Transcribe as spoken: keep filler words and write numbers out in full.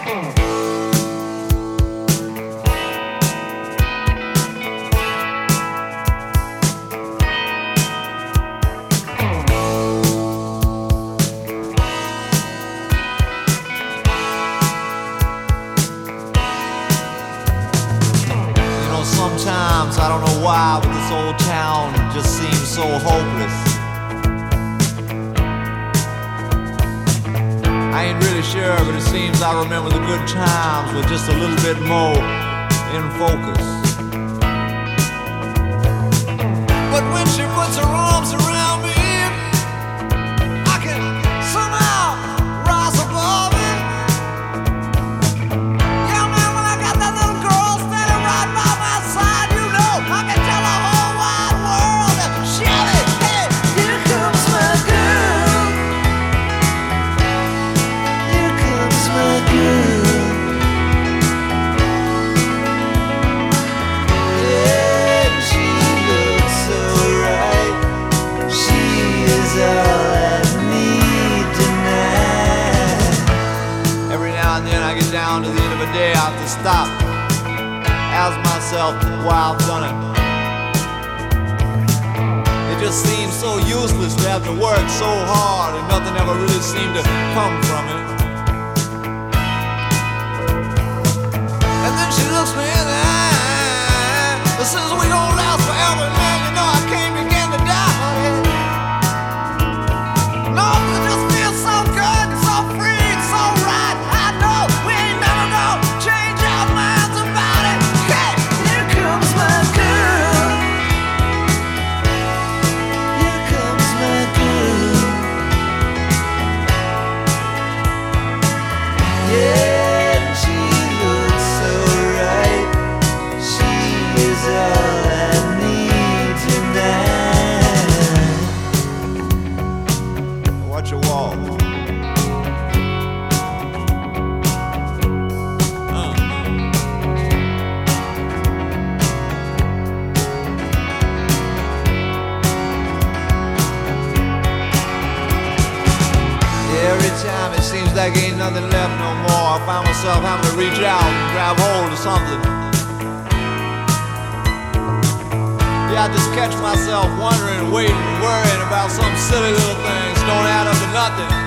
Sometimes, I don't know why, but this old town just seems so hopeless. I ain't really sure, but it seems I remember the good times with just a little bit more in focus. But when she puts her arms around me, I can somehow rise above it. Yeah, man, when I got that little girl standing right by my side, you know I can tell the whole wide world to shout it. Hey, here comes my girl. Here comes my girl. Yeah, she looks so right. She is all I need tonight. Every now and then I get down to the end of a day, I have to stop, ask myself why I've done it. It just seems so useless to have to work so hard and nothing ever really seemed to come from it. And then she looks me in the eye and says we gon' last forever, man. You know I can't begin to die, honey. No, it just feels so good, so free, so right. I know we ain't never gonna change our minds about it. Hey, here comes my girl. Here comes my girl. Yeah, she looks so right. She is all I need tonight. Watch your walk. Uh. Every time it seems like ain't nothing left no more, I find myself having to reach out and grab hold of something. Yeah, I just catch myself wondering, waiting, worrying about some silly little things don't add up to nothing.